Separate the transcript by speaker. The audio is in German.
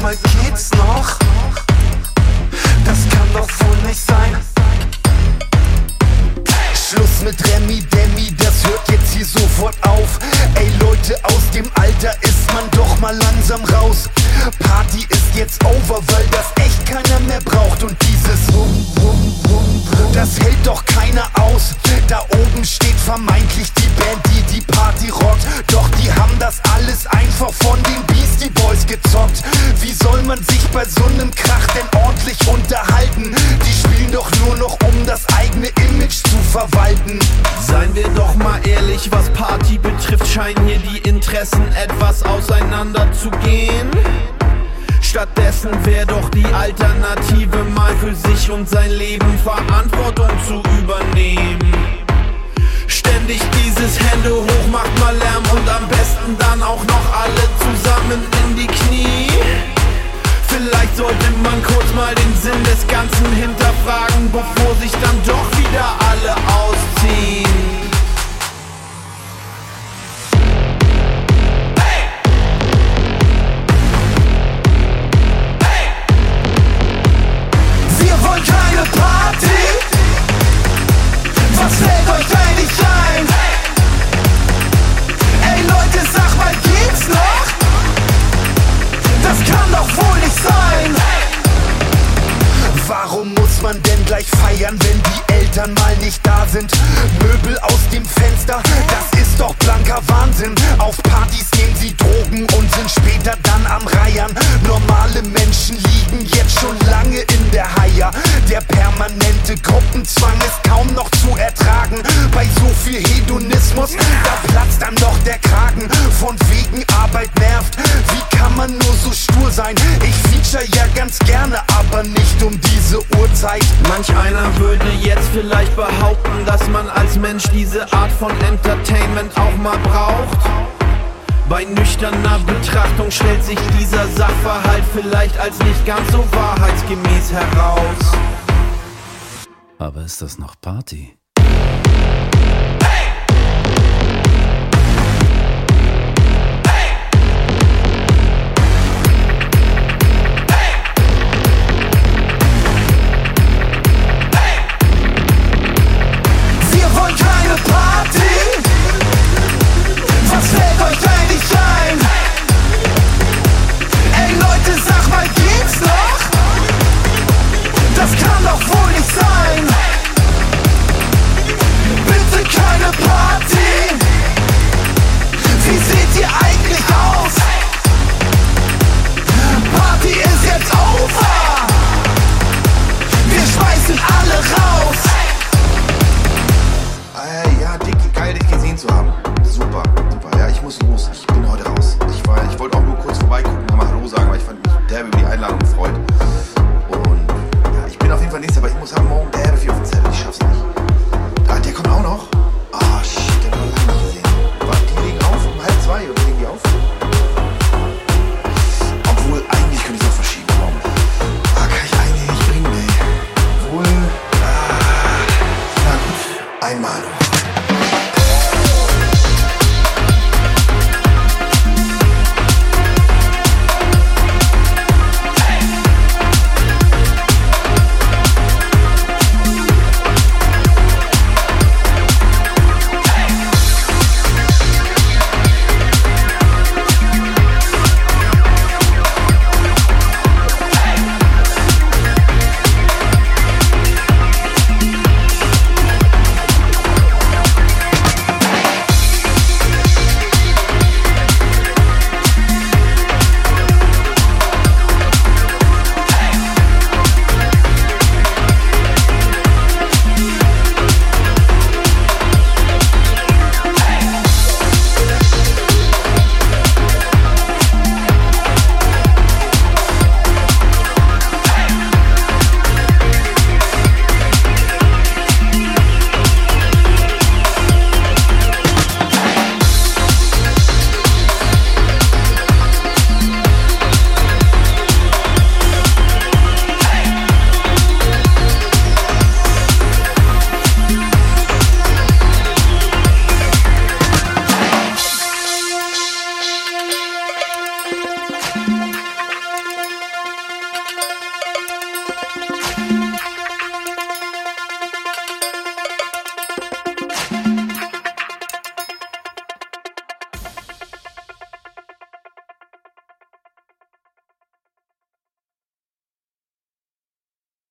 Speaker 1: mal, geht's noch? Das kann doch wohl nicht sein. Schluss mit Remi Demi, das hört jetzt hier sofort auf. Ey Leute, aus dem Alter ist man doch mal langsam raus. Party ist jetzt over, weil das echt keiner mehr braucht. Und dieses das hält doch keiner aus. Da oben steht vermeintlich die Band, die die Party rockt. Doch die haben das alles einfach von den Beastie Boys gezockt. Wie soll man sich bei so nem Krach denn ordentlich unterhalten? Die spielen doch nur noch, um das eigene Image zu verwalten.
Speaker 2: Seien wir doch mal ehrlich, was Party betrifft, scheinen hier die Interessen etwas auseinander zu gehen. Stattdessen wäre doch die Alternative, mal für sich und sein Leben Verantwortung zu übernehmen. Ständig dieses Hände hoch macht mal Lärm und am besten dann auch noch alle zusammen in die Knie. Vielleicht sollte man kurz mal den Sinn des Ganzen hinterfragen, bevor sich dann doch wieder alle ausziehen.
Speaker 1: Keine Party? Was fällt euch eigentlich ein? Ey Leute, sag mal, geht's noch? Das kann doch wohl nicht sein. Warum muss man denn gleich feiern, wenn die Eltern mal nicht da sind? Möbel aus dem Fenster, das ist doch blanker Wahnsinn. Auf Partys nehmen sie Drogen und sind später dann am Reiern. Normale Menschen liegen jetzt schon lange in der Haia. Der permanente Gruppenzwang ist kaum noch zu ertragen. Bei so viel Hedonismus, da platzt dann doch der Kragen. Von wegen Arbeit nervt, wie kann man nur so stur sein? Ich feature ja ganz gerne, aber nicht um diese Uhrzeit.
Speaker 2: Manch einer würde jetzt vielleicht behaupten, dass man als Mensch diese Art von Entertainment auch mal braucht. Bei nüchterner Betrachtung stellt sich dieser Sachverhalt vielleicht als nicht ganz so wahrheitsgemäß heraus.
Speaker 3: Aber ist das noch Party?